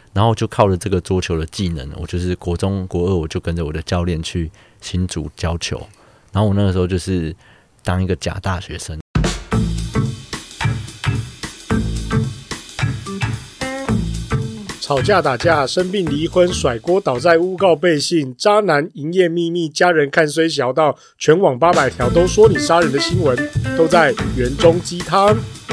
然后就靠着这个桌球的技能，我就是国中国二我就跟着我的教练去新竹教球，然后我那个时候就是当一个假大学生。 吵架打架生病离婚甩锅倒债诬告背信渣男营业秘密家人看衰小到全网800条都说你杀人的新闻都在元中鸡汤。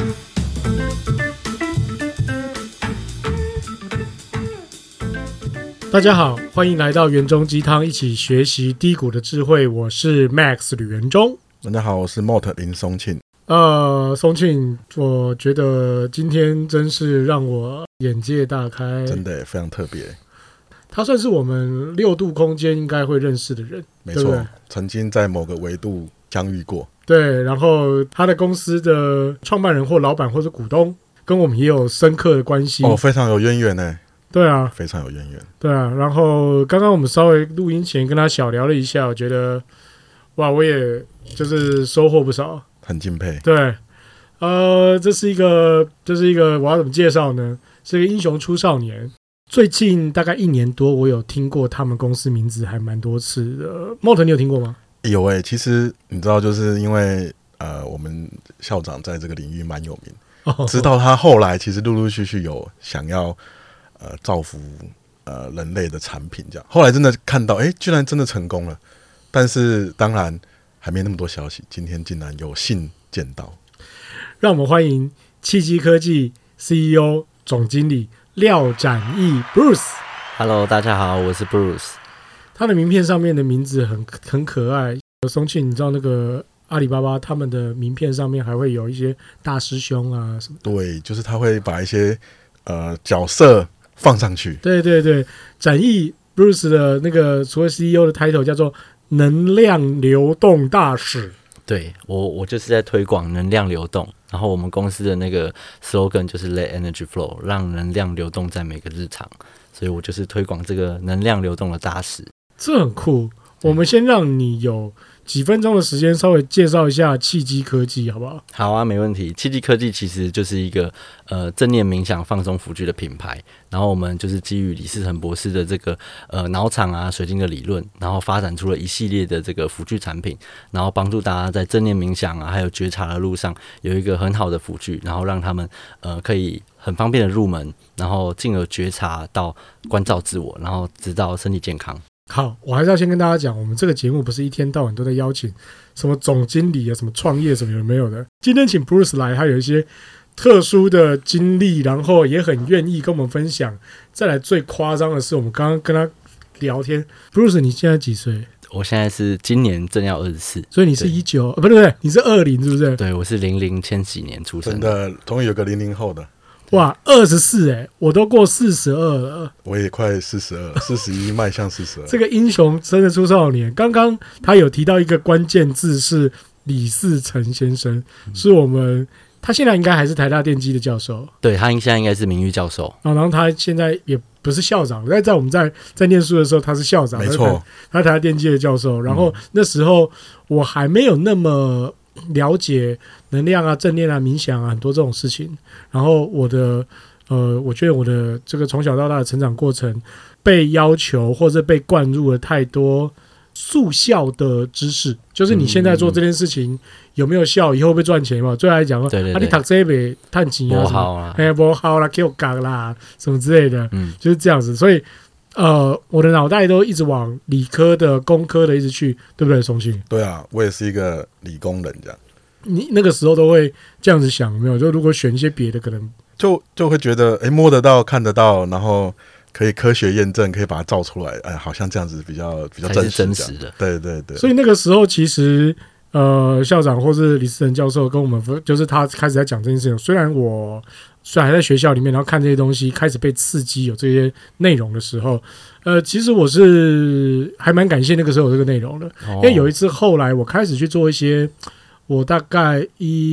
大家好，欢迎来到元中鸡汤，一起学习低谷的智慧。我是 Max 吕元中。 大家好，我是 Mot 林松庆。 松庆，我觉得今天真是让我眼界大开， 真的非常特别。 他算是我们6度空间应该会认识的人， 没错，对对，曾经在某个维度相遇过。对， 然后他的公司的创办人或老板或是股东，跟我们也有深刻的关系。 非常有渊源呢。 对啊， 非常有渊源。 对啊，然后刚刚我们稍微录音前跟他小聊了一下，我觉得哇，我也就是收获不少。 很敬佩。 对，这是一个我要怎么介绍呢？是一个英雄出少年。最近大概1年多，我有听过他们公司名字还蛮多次的。Mot 你有听过吗？ 有其实你知道，就是因为我们校长在这个领域蛮有名，知道他后来其实陆陆续续有想要造福人类的产品，这样后来真的看到，居然真的成功了。但是当然还没那么多消息，今天竟然有幸见到。 让我们欢迎契机科技 CEO 总经理廖展毅 Bruce。 大家好，我是 Bruce。 他的名片上面的名字很可爱。松庆，你知道那个阿里巴巴他们的名片上面还会有一些大师兄啊什么的？ 对，就是他会把一些角色放上去。 对对对，展毅 Bruce 的那个除了 CEO 的 title 叫做能量流动大使。 对，我就是在推广能量流动，然后我们公司的那个 slogan 就是 Let Energy Flow， 让能量流动在每个日常，所以我就是推广这个能量流动的大使。 这很酷。我们先让你有几分钟的时间稍微介绍一下契机科技好不好？ 好啊，没问题。契机科技其实就是一个正念冥想放松辅具的品牌，然后我们就是基于李世成博士的这个脑场啊水晶的理论，然后发展出了一系列的这个辅具产品，然后帮助大家在正念冥想啊还有觉察的路上有一个很好的辅具，然后让他们可以很方便的入门，然后进而觉察到关照自我，然后直到身体健康。 好，我还是要先跟大家讲，我们这个节目不是一天到晚都在邀请什么总经理啊、什么创业什么有没有的。今天请 Bruce 来，他有一些特殊的经历，然后也很愿意跟我们分享。再来最夸张的是，我们刚刚跟他聊天 ，Bruce 你现在几岁？ 我现在是今年正要24， 所以你是19，不对，你是20，是不是？ 对，我是00千禧年出生的。 真的，终于有个00后的。 哇，24我都过42了， 我也快42了，41迈向42。 这个英雄真的出少年。刚刚他有提到一个关键字是李世成先生，是我们他现在应该还是台大电机的教授， 对，他现在应该是名誉教授。 然后他现在也不是校长，在我们在念书的时候他是校长， 没错， 他台大电机的教授。然后那时候我还没有那么了解能量啊、正念啊、冥想啊很多这种事情。然后我觉得我的这个从小到大的成长过程，被要求或者被灌入了太多速效的知识，就是你现在做这件事情有没有效，以后会不会赚钱嘛？最爱讲说， 对对对， 你读这个赚钱啊， 不好啊， 不好啦，给我搞啦，什么之类的，就是这样子。所以我的脑袋都一直往理科的、工科的一直去，对不对，松庆？ 对啊，我也是一个理工人，这样。 你那个时候都会这样子想，有没有？就如果选一些别的，可能就会觉得，摸得到、看得到，然后可以科学验证，可以把它照出来，好像这样子比较真实的。对对对。 所以那个时候其实校长或是李世成教授跟我们，就是他开始在讲这件事情。虽然还在学校里面，然后看这些东西，开始被刺激有这些内容的时候，其实我是还蛮感谢那个时候有这个内容的，因为有一次后来我开始去做一些。我大概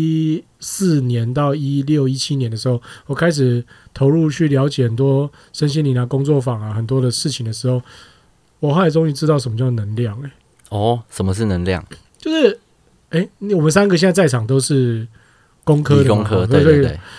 14年到16、17年的时候，我开始投入去了解很多身心灵啊、工作坊啊很多的事情的时候，我后来终于知道什么叫能量。 什么是能量？ 就是我们3个现在在场都是工科的嘛， 理工科，对对对。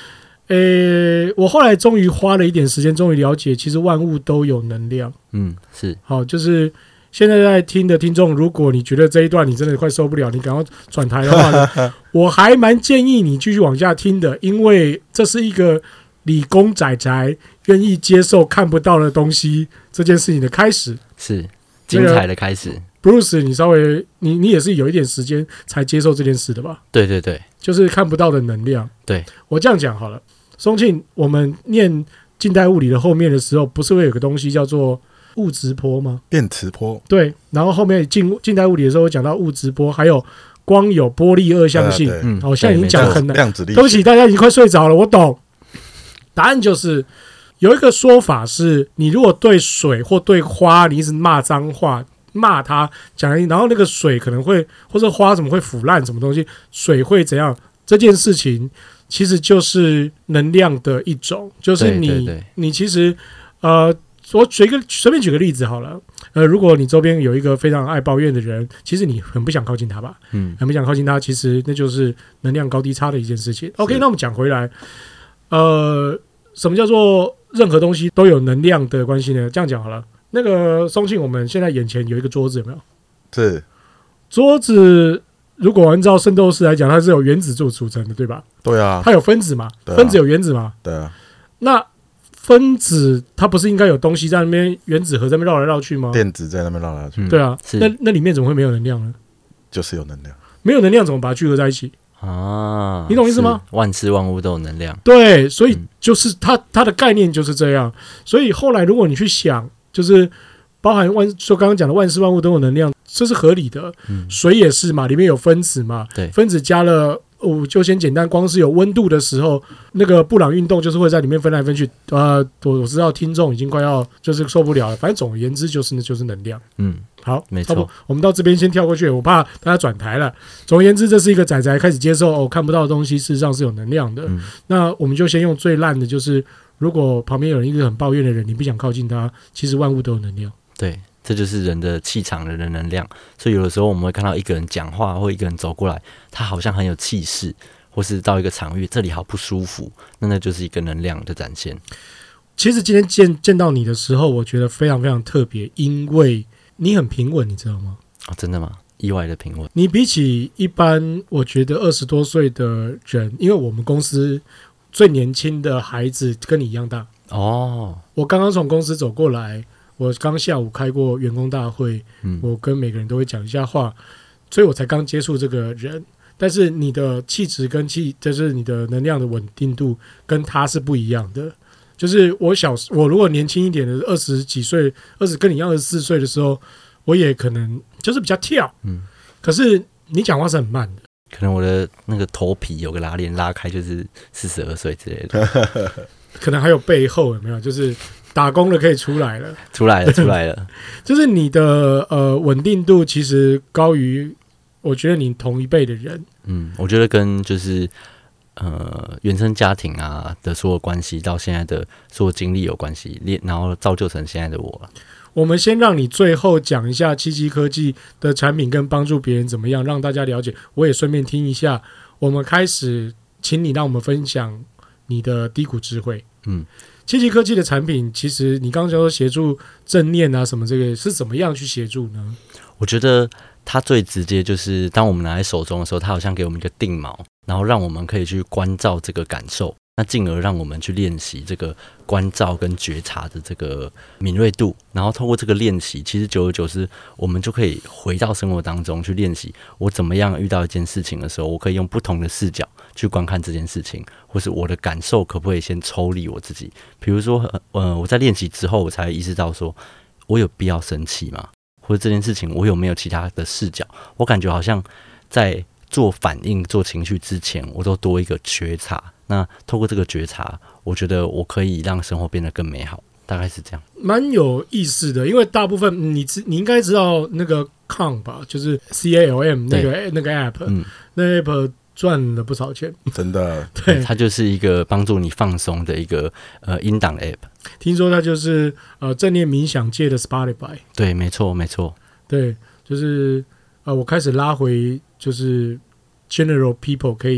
我后来终于花了一点时间，终于了解，其实万物都有能量。 是好，就是现在在听的听众，如果你觉得这一段你真的快受不了，你赶快转台的话呢，我还蛮建议你继续往下听的，因为这是一个理工宅宅愿意接受看不到的东西这件事情的开始， 是精彩的开始。 Bruce， 你稍微你也是有一点时间才接受这件事的吧？ 对对对， 就是看不到的能量。 对，我这样讲好了，松庆，我们念近代物理的后面的时候，不是会有个东西叫做物质波吗？ 电磁波。 对，然后后面近代物理的时候讲到物质波，还有光有波粒二象性。现在已经讲很难， 量子力学。 对不起，大家已经快睡着了，我懂。答案就是有一个说法是，你如果对水或对花，你一直骂脏话。骂他讲，然后那个水可能会或者花怎么会腐烂什么东西，水会怎样？这件事情其实就是能量的一种，就是你其实我随便举个例子好了，如果你周边有一个非常爱抱怨的人，其实你很不想靠近他吧，很不想靠近他，其实那就是能量高低差的一件事情。OK， 那我们讲回来，什么叫做任何东西都有能量的关系呢？这样讲好了。那个松庆，我们现在眼前有一个桌子，有没有？ 是桌子，如果按照圣斗士来讲，它是有原子组成的，对吧？ 对啊， 它有分子嘛？ 啊、 分子有原子嘛？ 对啊。 那分子它不是应该有东西在那边，原子核在那边绕来绕去吗？ 电子在那边绕来绕去。 对啊，那里面怎么会没有能量呢？ 就是有能量， 没有能量怎么把它聚合在一起？你懂意思吗？ 万事万物都有能量。 对，所以就是它的概念就是这样。所以后来如果你去想。就是包含说刚刚讲的万事万物都有能量，这是合理的。水也是嘛，里面有分子嘛， 对， 分子加了，就先简单，光是有温度的时候，那个布朗运动就是会在里面分来分去。我知道听众已经快要就是受不了了，反正总而言之就是能量。好， 没错， 我们到这边先跳过去，我怕大家转台了。总而言之，这是一个宅宅开始接受看不到的东西，事实上是有能量的。那我们就先用最烂的，就是如果旁边有人一个很抱怨的人，你不想靠近他，其实万物都有能量。 对，这就是人的气场，人的能量。所以有的时候我们会看到一个人讲话，或一个人走过来，他好像很有气势，或是到一个场域，这里好不舒服，那就是一个能量的展现。 其实今天见到你的时候，我觉得非常非常特别，因为你很平稳，你知道吗？ 真的吗？意外的平稳。 你比起一般，我觉得20多岁的人，因为我们公司最年轻的孩子跟你一样大。我刚刚从公司走过来，我刚下午开过员工大会，我跟每个人都会讲一下话，所以我才刚接触这个人。但是你的气质跟就是你的能量的稳定度跟他是不一样的。就是我如果年轻一点的20几岁跟你一样24岁的时候，我也可能就是比较跳，可是你讲话是很慢的， 可能我的那个头皮有个拉链拉开就是42岁之类的， 可能还有背后有没有？就是打工的可以出来了， 出来了， 就是你的稳定度其实高于我觉得你同一辈的人， 我觉得跟就是原生家庭啊的所有关系，到现在的所有经历有关系，然后造就成现在的我。 我们先让你最后讲一下七基科技的产品跟帮助别人怎么样，让大家了解。我也顺便听一下。我们开始，请你让我们分享你的低谷智慧。七基科技的产品，其实你刚刚说协助正念啊什么，这个是怎么样去协助呢？ 我觉得它最直接就是当我们拿在手中的时候，它好像给我们一个定锚，然后让我们可以去关照这个感受，那进而让我们去练习这个关照跟觉察的这个敏锐度，然后透过这个练习，其实久而久之我们就可以回到生活当中去练习，我怎么样遇到一件事情的时候，我可以用不同的视角去观看这件事情，或是我的感受可不可以先抽离我自己。比如说我在练习之后，我才意识到说我有必要生气吗？或者这件事情我有没有其他的视角？我感觉好像在做反应做情绪之前，我都多一个觉察。那透过这个觉察，我觉得我可以让生活变得更美好，大概是这样。 蛮有意思的，因为大部分你应该知道那个 Calm 吧，就是 CALM 那个 app，那 app 赚了不少钱， 真的。 对， 它就是一个帮助你放松的一个音档 app。 听说它就是正念冥想界的 Spotify。 对，没错，没错。 对，就是我开始拉回就是 general people 可以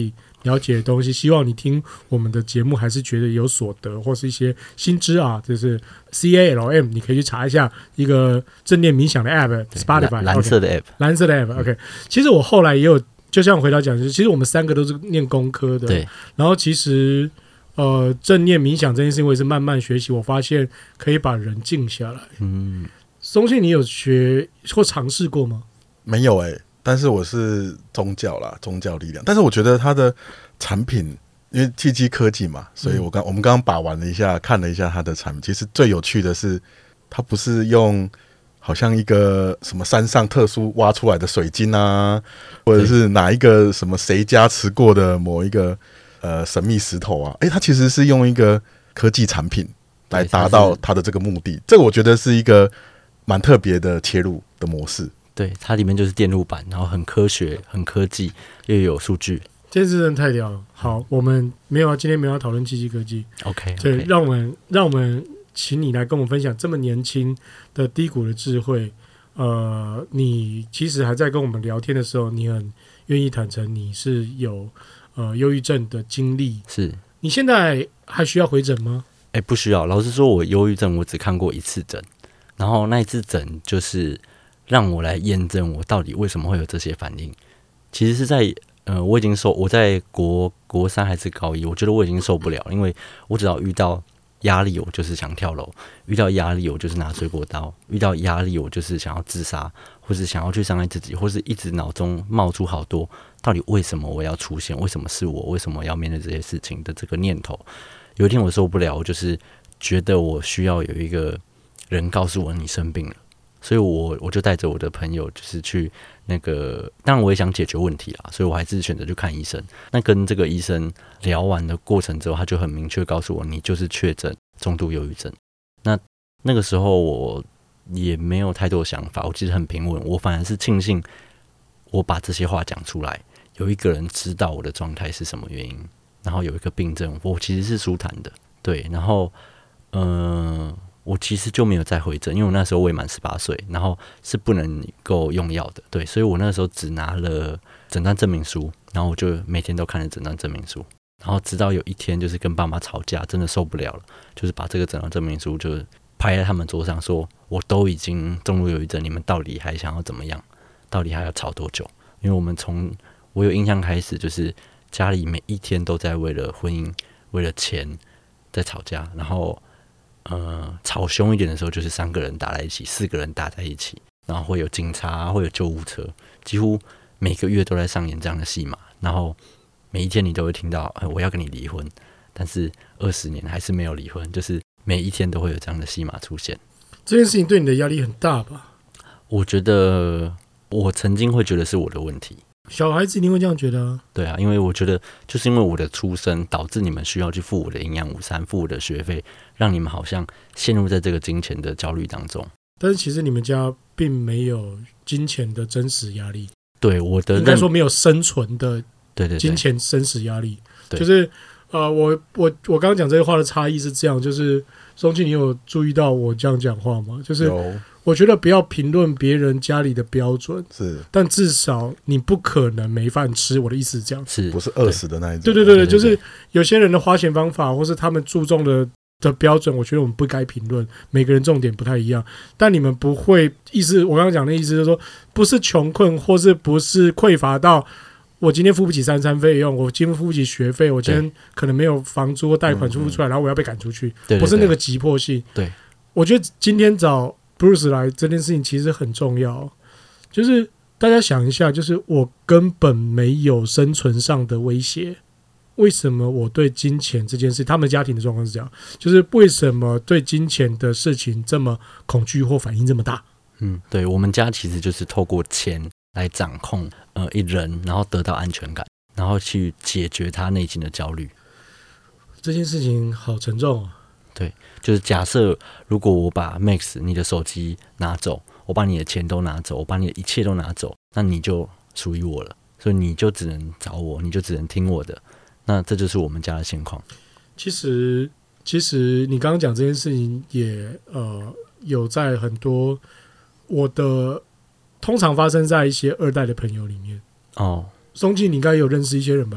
了解的东西，希望你听我们的节目还是觉得有所得，或是一些新知啊，就是 CALM， 你可以去查一下一个正念冥想的 App，Spotify 蓝色的 App， 蓝色的 App。OK， 其实我后来也有，就像回到讲，其实我们3个都是念工科的， 对。 然后其实正念冥想这件事情，我也是慢慢学习，我发现可以把人静下来。松信，你有学或尝试过吗？ 没有但是我是宗教力量，但是我觉得它的产品，因为契机科技嘛，所以我们刚刚把玩了一下，看了一下它的产品，其实最有趣的是，它不是用好像一个什么山上特殊挖出来的水晶啊，或者是哪一个什么谁加持过的某一个神秘石头啊，它其实是用一个科技产品来达到它的这个目的，这个我觉得是一个蛮特别的切入的模式。 对，它里面就是电路板，然后很科学、很科技，又有数据。 这件事真的太屌了。好，我们今天没有要讨论契机科技。 OK， 所以让我们请你来跟我们分享这么年轻的低谷的智慧。你其实还在跟我们聊天的时候，你很愿意坦诚你是有忧郁症的经历。 是你现在还需要回诊吗？ 不需要。老实说，我忧郁症我只看过1次诊，然后那一次诊就是让我来验证我到底为什么会有这些反应。其实是在我在国3还是高1，我觉得我已经受不了了，因为我只要遇到压力，我就是想跳楼；遇到压力，我就是拿水果刀；遇到压力，我就是想要自杀，或是想要去伤害自己，或是一直脑中冒出好多到底为什么我要出现，为什么是我，为什么要面对这些事情的这个念头。有一天我受不了，我就是觉得我需要有一个人告诉我你生病了。所以我就带着我的朋友，就是去那个，当然我也想解决问题啦，所以我还是选择去看医生。那跟这个医生聊完的过程之后，他就很明确告诉我，你就是确诊重度忧郁症。那个时候我也没有太多想法，我其实很平稳，我反而是庆幸我把这些话讲出来，有一个人知道我的状态是什么原因，然后有一个病症，我其实是舒坦的，对，然后我其实就没有再回诊，因为我那时候未满18岁，然后是不能够用药的，对，所以我那时候只拿了诊断证明书，然后我就每天都看着诊断证明书，然后直到有一天就是跟爸妈吵架，真的受不了了，就是把这个诊断证明书就拍在他们桌上说，我都已经重度忧郁症，你们到底还想要怎么样？到底还要吵多久？因为我们从我有印象开始，就是家里每一天都在为了婚姻、为了钱在吵架，然后吵凶一点的时候，就是3个人打在一起，4个人打在一起，然后会有警察，会有救护车，几乎每个月都在上演这样的戏码。然后每一天你都会听到，我要跟你离婚，但是20年还是没有离婚，就是每一天都会有这样的戏码出现。 这件事情对你的压力很大吧？ 我觉得我曾经会觉得是我的问题。 小孩子一定会这样觉得啊。 对啊，因为我觉得就是因为我的出生导致你们需要去付我的营养午餐，付我的学费，让你们好像陷入在这个金钱的焦虑当中。 但是其实你们家并没有金钱的真实压力。 对，我的应该说没有生存的对金钱真实压力。 对， 就是我刚刚讲这些话的差异是这样，就是松庆，你有注意到我这样讲话吗？就是我觉得不要评论别人家里的标准， 是， 但至少你不可能没饭吃。我的意思是这样， 是不是饿死的那一种？ 对，就是有些人的花钱方法，或是他们注重的标准，我觉得我们不该评论。每个人重点不太一样，但你们不会我刚刚讲的意思就是说，不是穷困，或是不是匮乏到我今天付不起3餐费用，我今天付不起学费，我今天可能没有房租或贷款付不出来，然后我要被赶出去，不是那个急迫性。 对， 我觉得今天找 Bruce 来这件事情其实很重要，就是大家想一下，就是我根本没有生存上的威胁，为什么我对金钱这件事，他们家庭的状况是这样，就是为什么对金钱的事情这么恐惧或反应这么大？ 对，我们家其实就是透过钱来掌控一人，然后得到安全感，然后去解决他内心的焦虑。 这件事情好沉重啊。 对，就是假设如果我把 Max 你的手机拿走，我把你的钱都拿走，我把你的一切都拿走，那你就属于我了，所以你就只能找我，你就只能听我的。那这就是我们家的现况。其实你刚刚讲这件事情也有在很多我的通常发生在一些2代的朋友里面。松庆，你应该有认识一些人吧？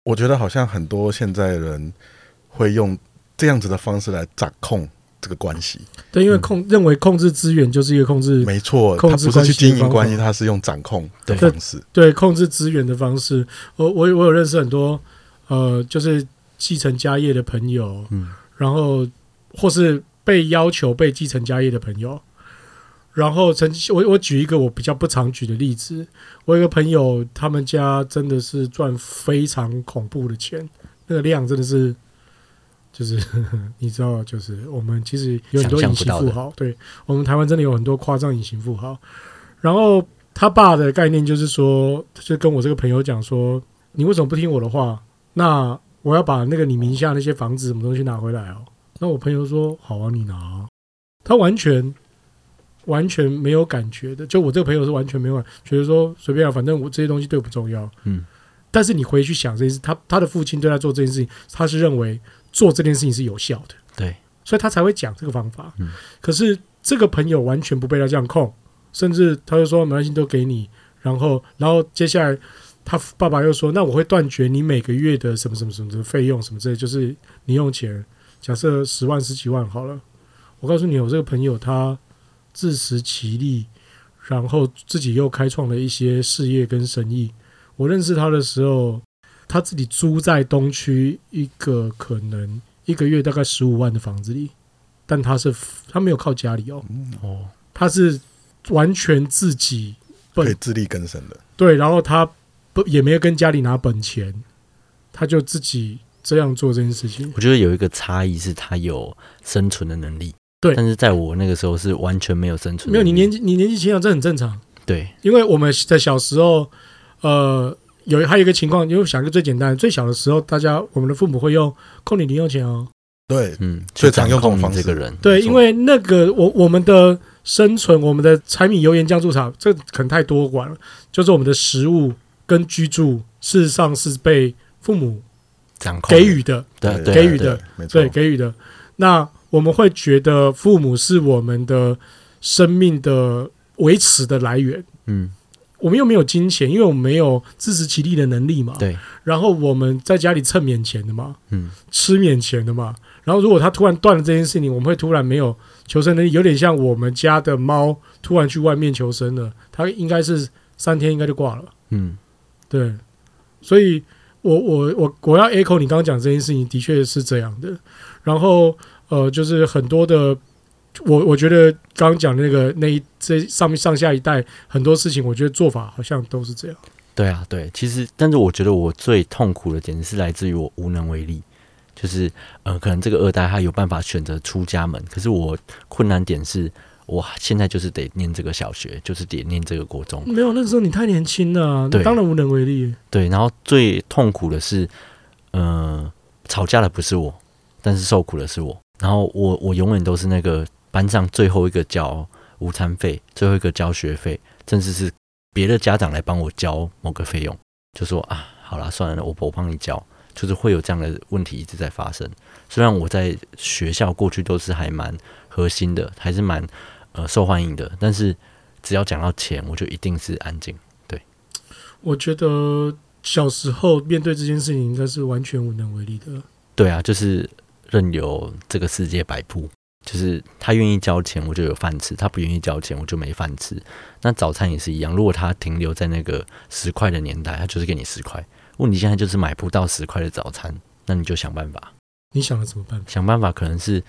我觉得好像很多现在人会用这样子的方式来掌控这个关系。 对，因为认为控制资源就是一个控制， 没错， 他不是去经营关系，他是用掌控的方式。 对，控制资源的方式。我有认识很多就是继承家业的朋友，然后或是被要求被继承家业的朋友。然后我举一个我比较不常举的例子，我有一个朋友，他们家真的是赚非常恐怖的钱，那个量真的是，就是你知道，就是我们其实有很多隐形富豪，对，我们台湾真的有很多夸张隐形富豪。然后他爸的概念就是说，就跟我这个朋友讲说，你为什么不听我的话？那我要把那个你名下那些房子什么东西拿回来哦。那我朋友说，好啊，你拿啊。他完全没有感觉的，就我这个朋友是完全没有觉得说随便啊，反正我这些东西对我不重要。但是你回去想这件事，他的父亲对他做这件事情，他是认为做这件事情是有效的， 对， 所以他才会讲这个方法。可是这个朋友完全不被他这样控，甚至他就说没关系，都给你。然后接下来他爸爸又说，那我会断绝你每个月的什么什么什么的费用什么之类，就是零用钱，假设10万10几万好了。我告诉你，我这个朋友他自食其力，然后自己又开创了一些事业跟生意。我认识他的时候，他自己租在东区一个可能一个月大概15万的房子里，但他没有靠家里哦，他是完全自己可以自力更生的。 对，然后他也没有跟家里拿本钱，他就自己这样做这件事情。 我觉得有一个差异是他有生存的能力。 对， 但是在我那个时候是完全没有生存能力。 没有，你年纪轻啊，这很正常。 对， 因为我们在小时候，还有一个情况，因为想一个最简单的，最小的时候，我们的父母会用扣你零用钱哦。 对，最常用这种方式。 这个人， 对，因为那个我们的生存，我们的柴米油盐酱醋茶，这可能太多管了。就是我们的食物跟居住，事实上是被父母掌控给予的， 对， 给予的， 对， 给予的。那我们会觉得父母是我们的生命的维持的来源。我们又没有金钱，因为我们没有自食其力的能力嘛。 对。 然后我们在家里蹭免钱的嘛，吃免钱的嘛。然后如果他突然断了这件事情，我们会突然没有求生能力，有点像我们家的猫突然去外面求生了，它应该是3天应该就挂了。对。所以我要 echo 你刚刚讲这件事情，的确是这样的。然后就是很多的，我觉得刚刚讲的这上下一代很多事情，我觉得做法好像都是这样。 对啊，对，其实，但是我觉得我最痛苦的点是来自于我无能为力，就是可能这个2代他有办法选择出家门，可是我困难点是我现在就是得念这个小学，就是得念这个国中。没有，那时候你太年轻了，当然无能为力。 对，然后最痛苦的是，吵架的不是我，但是受苦的是我。然后我永远都是那个班上最后一个交午餐费，最后一个交学费，甚至是别的家长来帮我交某个费用，就说啊，好啦，算了，我帮你交，就是会有这样的问题一直在发生。虽然我在学校过去都是还蛮核心的，还是蛮受欢迎的，但是只要讲到钱，我就一定是安静。对， 我觉得小时候面对这件事情应该是完全无能为力的。 对啊，就是任由这个世界摆布，就是他愿意交钱我就有饭吃，他不愿意交钱我就没饭吃。那早餐也是一样，如果他停留在那个10块的年代，他就是给你10块，问题现在就是买不到10块的早餐，那你就想办法。 你想了什么办法？ 想办法可能是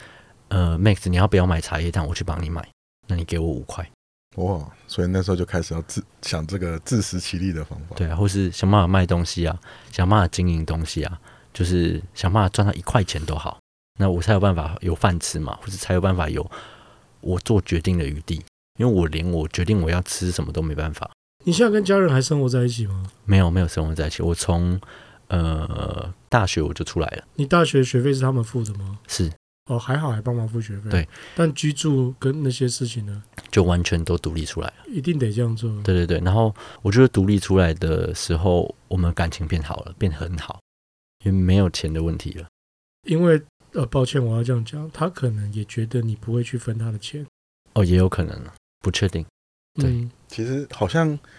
Max 你要不要买茶叶蛋，我去帮你买，那你给我5块。 哇，所以那时候就开始要想这个自食其力的方法。 对啊，或是想办法卖东西啊，想办法经营东西啊，就是想办法赚到1块钱都好，那我才有办法有饭吃嘛，或者才有办法有我做决定的余地。因为我连我决定我要吃什么都没办法。 你现在跟家人还生活在一起吗？ 没有生活在一起。我从大学我就出来了。你大学学费是他们付的吗？ 是。 哦，还好还帮忙付学费。 对。 但居住跟那些事情呢？ 就完全都独立出来了。 一定得这样做。 对对对。然后我觉得独立出来的时候，我们感情变好了，变很好，因为没有钱的问题了。 因为抱歉，我要这样讲，他可能也觉得你不会去分他的钱。 哦，也有可能，不确定。对， 其实好像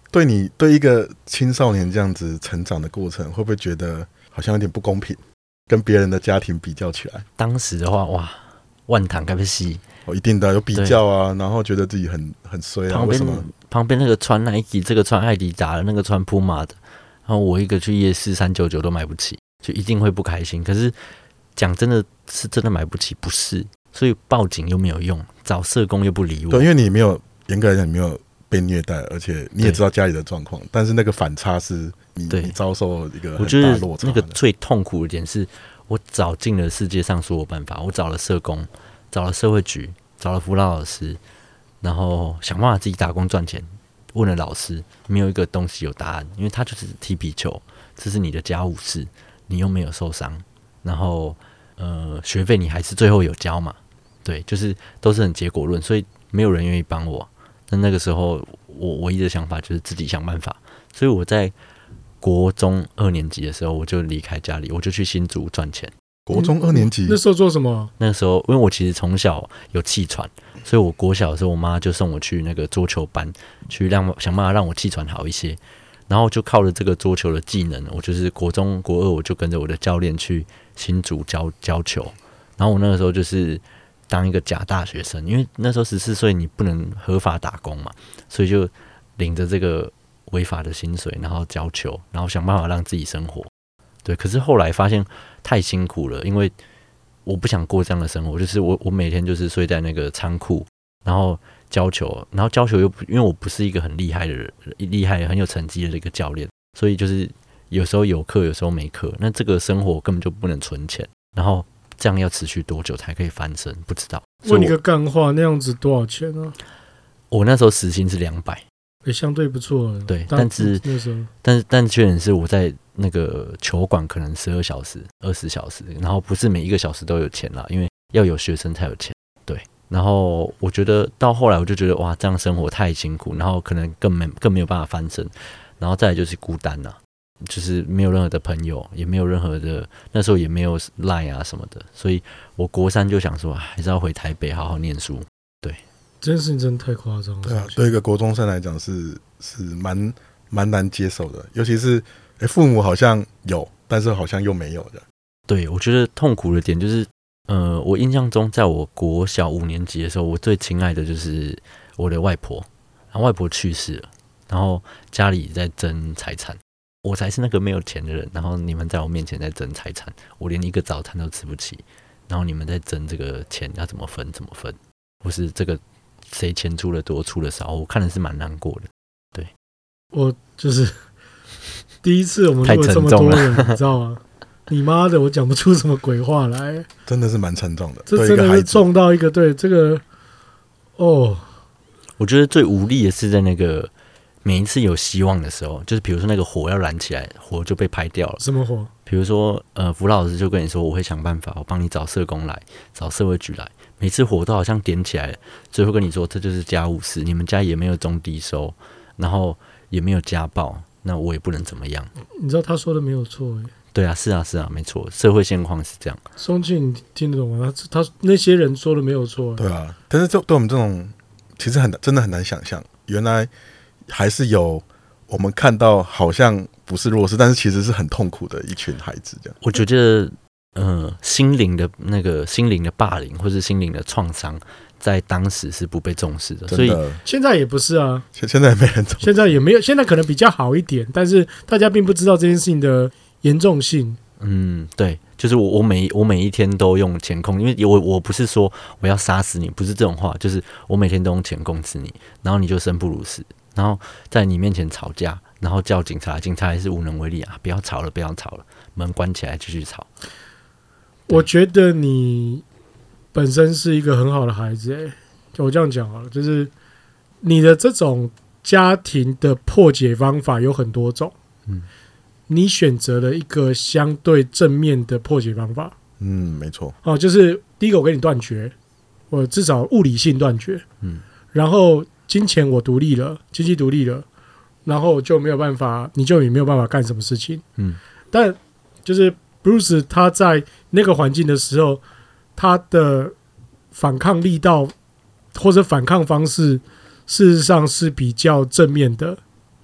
对一个青少年这样子成长的过程，会不会觉得好像有点不公平？跟别人的家庭比较起来， 当时的话，哇，万堂该不细， 一定的有比较啊，然后觉得自己很衰啊。为什么？ 旁边那个穿 Nike， 这个穿艾迪达的，那个穿 Puma 的，然后我一个去夜市399都买不起，就一定会不开心。可是讲真的是真的买不起，不是，所以报警又没有用，找社工又不理我。 对，因为你没有严格来讲，你没有被虐待，而且你也知道家里的状况，但是那个反差是你遭受一个很大的落差。 我觉得那个最痛苦的点是，我找尽了世界上所有办法，我找了社工，找了社会局，找了辅导老师，然后想办法自己打工赚钱。问了老师，没有一个东西有答案，因为他就是踢皮球，这是你的家务事，你又没有受伤，然后学费你还是最后有交嘛，对，就是都是很结果论，所以没有人愿意帮我。那个时候我唯一的想法就是自己想办法，所以我在国中2年级的时候我就离开家里，我就去新竹赚钱。 国中2年级那时候做什么？ 那个时候因为我其实从小有气喘，所以我国小的时候我妈就送我去那个桌球班，去想办法让我气喘好一些，然后就靠着这个桌球的技能，我就是国中国2我就跟着我的教练去新竹教球，然后我那个时候就是当一个假大学生，因为那时候14岁你不能合法打工嘛，所以就领着这个违法的薪水，然后教球，然后想办法让自己生活。对，可是后来发现太辛苦了，因为我不想过这样的生活，就是我每天就是睡在那个仓库，然后教球，然后教球又因为我不是一个很厉害的人，很有成绩的这个教练，所以就是有时候有课，有时候没课，那这个生活根本就不能存钱，然后这样要持续多久才可以翻身？不知道。 问你个干话，那样子多少钱啊？ 我那时候时薪是200， 相对不错了。 对，但是那时候， 但确实是我在那个球馆可能12小时、20小时，然后不是每一个小时都有钱啦，因为要有学生才有钱。对，然后我觉得到后来我就觉得哇，这样生活太辛苦，然后可能更没有办法翻身，然后再来就是孤单啦，就是没有任何的朋友，也没有任何的，那时候也没有 LINE 啊什么的，所以我国3就想说还是要回台北好好念书。对， 这件事情真的太夸张了。 对啊，对一个国中生来讲是蛮难接受的，尤其是父母好像有，但是好像又没有的。 对，我觉得痛苦的点就是，我印象中，在我国小5年级的时候，我最亲爱的就是我的外婆，然后外婆去世了，然后家里在争财产，我才是那个没有钱的人，然后你们在我面前在争财产，我连一个早餐都吃不起，然后你们在争这个钱要怎么分，或是这个谁钱出的多出的少，我看的是蛮难过的。对， 我就是第一次我们录了这么多人，你知道吗？你妈的，我讲不出什么鬼话来， 真的是蛮沉重的。 这真的是重到一个对这个哦， 我觉得最无力的是在那个每一次有希望的时候，就是比如说那个火要燃起来，火就被拍掉了。 什么火？ 比如说辅导老师就跟你说，我会想办法，我帮你找社工来，找社会局来。每次火都好像点起来了，最后跟你说这就是家务事，你们家也没有中低收，然后也没有家暴，那我也不能怎么样。 你知道他说的没有错哎。 对啊，是啊，没错，社会现况是这样。 松庆，你听得懂吗？他那些人说的没有错。 对啊，但是对我们这种，其实真的很难想象，原来还是有我们看到好像不是弱势，但是其实是很痛苦的一群孩子。这样， 我觉得，心灵的霸凌或是心灵的创伤，在当时是不被重视的，所以现在也不是啊。 现在也没人重视， 现在也没有，现在可能比较好一点，但是大家并不知道这件事情的严重性。 对，就是我每一天都用钱控，因为我不是说我要杀死你，不是这种话，就是我每天都用钱控制你，然后你就生不如死，然后在你面前吵架，然后叫警察，警察还是无能为力啊！不要吵了，门关起来继续吵。 我觉得你本身是一个很好的孩子，我这样讲好了，就是你的这种家庭的破解方法有很多种，你选择了一个相对正面的破解方法。 没错。 就是第一个我跟你断绝，我至少物理性断绝，然后金钱我独立了，经济独立了，然后就没有办法，你就也没有办法干什么事情。但就是 Bruce 他在那个环境的时候，他的反抗力道或者反抗方式，事实上是比较正面的。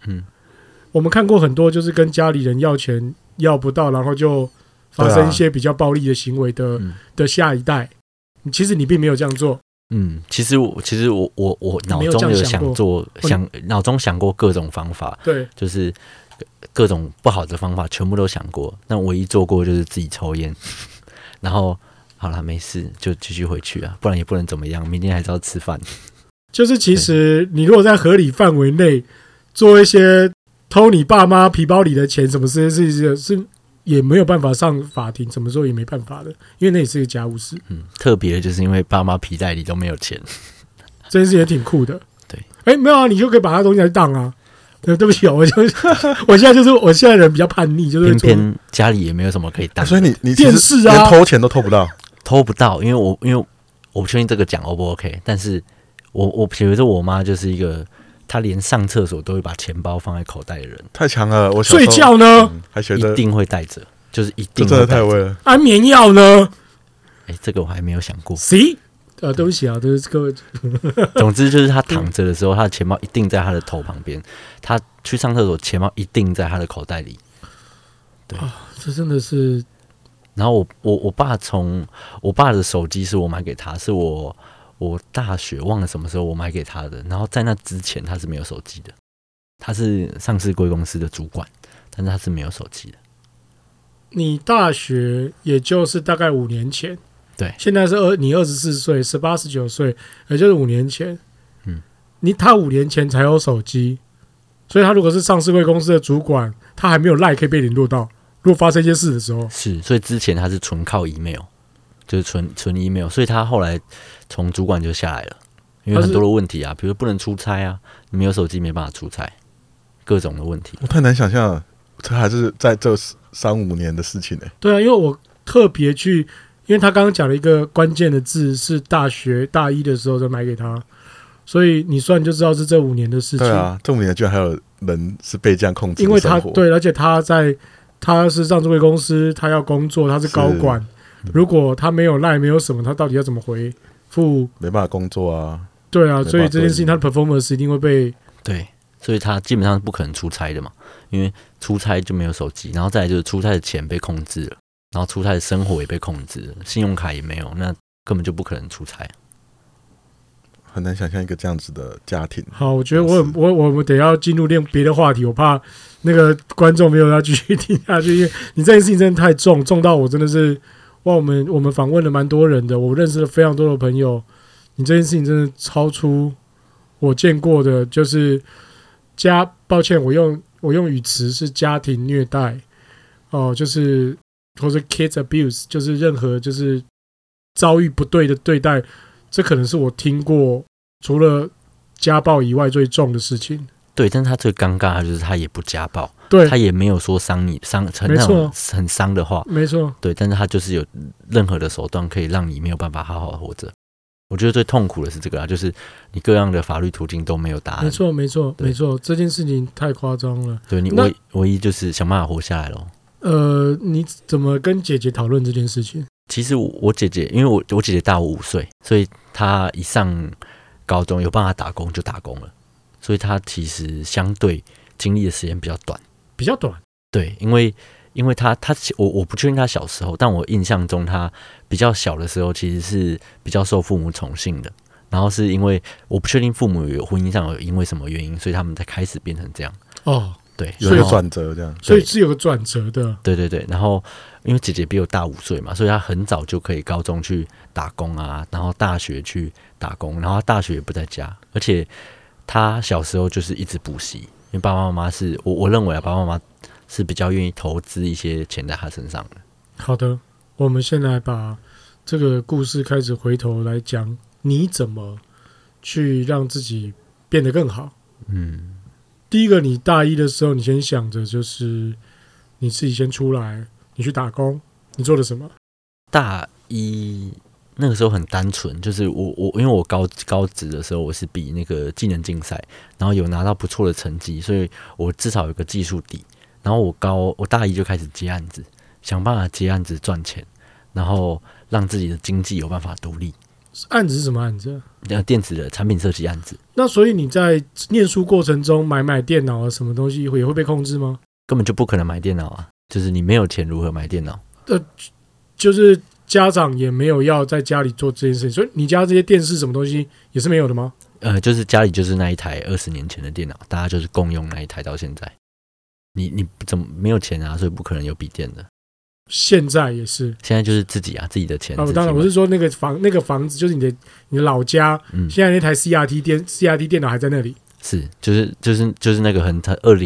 我们看过很多就是跟家里人要钱要不到，然后就发生一些比较暴力的行为的下一代。其实你并没有这样做。 其实我脑中有脑中想过各种方法， 对， 就是各种不好的方法全部都想过。那唯一做过就是自己抽烟，然后好了没事就继续回去啊，不然也不能怎么样，明天还是要吃饭。 就是其实你如果在合理范围内做一些偷你爸妈皮包里的钱什么事是也没有办法上法庭，怎么说也没办法的，因为那也是个家务事。 特别就是因为爸妈皮袋里都没有钱， 这件事也挺酷的。 对， 没有啊，你就可以把他东西来当啊。对不起，我现在人比较叛逆，就是偏偏家里也没有什么可以当， 所以你电视啊， 连偷钱都偷不到， 因为我不确定这个讲 O 不 OK， 但是我比如说我妈就是一个，她连上厕所都会把钱包放在口袋的人， 太强了。我睡觉呢， 还学着一定会带着，就是一定会带着， 这真的太威了。 安眠药呢？ 这个我还没有想过。 C。对不起啊，都是各位。 总之就是他躺着的时候，他的钱包一定在他的头旁边；他去上厕所，钱包一定在他的口袋里。对， 这真的是。 然后我爸的手机是我买给他，是我大学忘了什么时候我买给他的。然后在那之前他是没有手机的，他是上市贵公司的主管，但是他是没有手机的。 你大学也就是大概5年前。 对， 现在是你24岁，18、19岁，也就是5年前。他5年前才有手机，所以他如果是上市贵公司的主管，他还没有赖可以被联络到。如果发生一些事的时候， 是，所以之前他是纯靠 email， 就是纯 email， 所以他后来从主管就下来了，因为很多的问题啊，比如不能出差啊，你没有手机没办法出差，各种的问题。 我太难想象了，这还是在这3-5年的事情呢。 对啊，因为我特别去。因为他刚刚讲了一个关键的字，是大学大一的时候就买给他，所以你算就知道是这5年的事情。 对啊，这5年居然还有人是被这样控制的因为生活。 而且他是上市贵公司，他要工作，他是高管。如果他没有赖，没有什么，他到底要怎么回复？ 没办法工作啊。 对啊，所以这件事情他的 performance 一定会被对，所以他基本上不可能出差的嘛，因为出差就没有手机，然后再来就是出差的钱被控制了。然后出差的生活也被控制了，信用卡也没有，那根本就不可能出差。 很难想象一个这样子的家庭。 好，我觉得我们得要进入别的话题，我怕那个观众没有要继续听下去，因为你这件事情真的太重到我真的是哇，我们访问了蛮多人的，我认识了非常多的朋友，你这件事情真的超出我见过的，就是抱歉，我用语词是家庭虐待就是或者 kids abuse， 就是任何就是遭遇不对的对待，这可能是我听过除了家暴以外最重的事情。 对，但是他最尴尬的就是他也不家暴， 对， 他也没有说很伤的话， 没错， 对，但是他就是有任何的手段可以让你没有办法好好活着。我觉得最痛苦的是这个就是你各样的法律途径都没有答案。 没错，这件事情太夸张了。 对，你唯一就是想办法活下来咯。 你怎么跟姐姐讨论这件事情？ 其实我姐姐，因为我姐姐大我5岁，所以她一上高中有办法打工就打工了，所以她其实相对经历的时间比较短。对，因为我不确定她小时候，但我印象中她比较小的时候其实是比较受父母宠幸的，然后是因为我不确定父母有婚姻上有因为什么原因，所以他们才开始变成这样。对， 有一个转折这样， 所以是有个转折的。 对，然后因为姐姐比我大5岁嘛，所以她很早就可以高中去打工啊，然后大学去打工，然后她大学也不在家，而且她小时候就是一直补习，因为爸爸妈妈是我认为爸爸妈妈是比较愿意投资一些钱在她身上的。 好的，我们先来把这个故事开始回头来讲，你怎么去让自己变得更好。第一个，你大一的时候，你先想着就是你自己先出来，你去打工，你做了什么？ 大一那个时候很单纯，就是我因为我高职的时候我是比那个技能竞赛，然后有拿到不错的成绩，所以我至少有个技术底。然后我大一就开始接案子，想办法接案子赚钱，然后让自己的经济有办法独立。 案子是什么案子？ 电子的产品设计案子。 那所以你在念书过程中买电脑啊，什么东西也会被控制吗？ 根本就不可能买电脑啊，就是你没有钱如何买电脑？ 就是家长也没有要在家里做这件事情，所以你家这些电视什么东西也是没有的吗？ 就是家里就是那一台20年前的电脑，大家就是共用那一台到现在。你怎么没有钱啊？所以不可能有笔电的。 现在也是， 现在就是自己的钱。 当然我是说那个房子，就是你的老家，现在那台 CRT 电脑还在那里。 是，就是那个很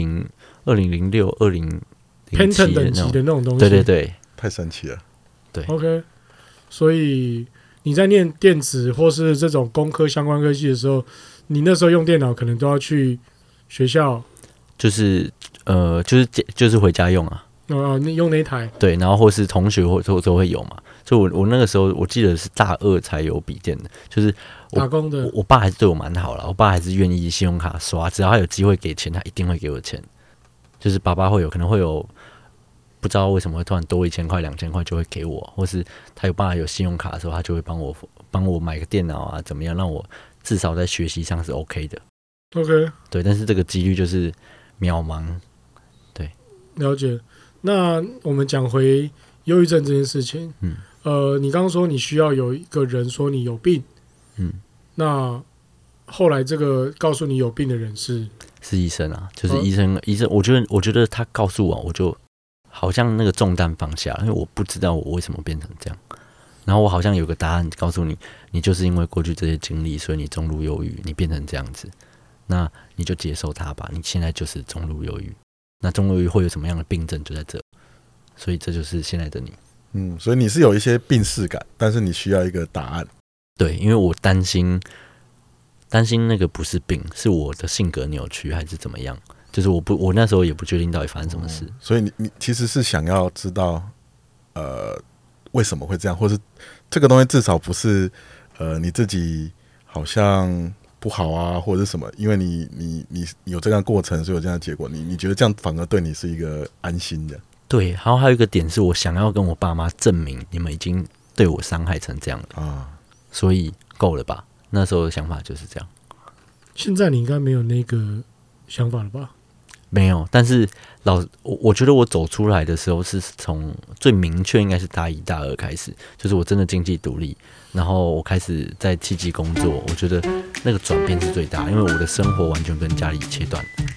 2006、2007 Pentium 等级的那种东西。 对对对， 太神奇了。 对 ，OK。所以你在念电子或是这种工科相关科系的时候，你那时候用电脑可能都要去学校，就是回家用啊。 你用那台？对， 然后或是同学都会有嘛。所以我那个时候我记得是大2才有笔电的，就是打工的。 我爸还是对我蛮好啦，我爸还是愿意信用卡刷，只要他有机会给钱，他一定会给我钱。就是爸爸可能会有不知道为什么会突然多1000块、2000块就会给我，或是他有办法有信用卡的时候，他就会帮我买个电脑啊，怎么样让我至少在学习上是 OK 的。 OK， 对，但是这个几率就是渺茫。对， 了解。那我们讲回忧郁症这件事情，你刚刚说你需要有一个人说你有病，那后来这个告诉你有病的人是医生啊，就是医生，我觉得他告诉我就好像那个重担放下了，因为我不知道我为什么变成这样，然后我好像有个答案告诉你，你就是因为过去这些经历，所以你中路忧郁，你变成这样子，那你就接受它吧，你现在就是中路忧郁。那中路忧郁会有什么样的病症就在这，所以这就是现在的你。 所以你是有一些病识感，但是你需要一个答案。 对，因为我担心那个不是病，是我的性格扭曲还是怎么样？就是我那时候也不确定到底发生什么事。 所以你其实是想要知道，为什么会这样，或是这个东西至少不是你自己好像不好啊，或者是什么？因为你有这样的过程，所以有这样的结果，你觉得这样反而对你是一个安心的。 对，然后还有一个点是我想要跟我爸妈证明，你们已经对我伤害成这样了啊，所以够了吧？那时候的想法就是这样。 现在你应该没有那个想法了吧？ 没有，但是我觉得我走出来的时候是从最明确应该是大1、大2开始，就是我真的经济独立，然后我开始在7级工作，我觉得那个转变是最大，因为我的生活完全跟家里切断。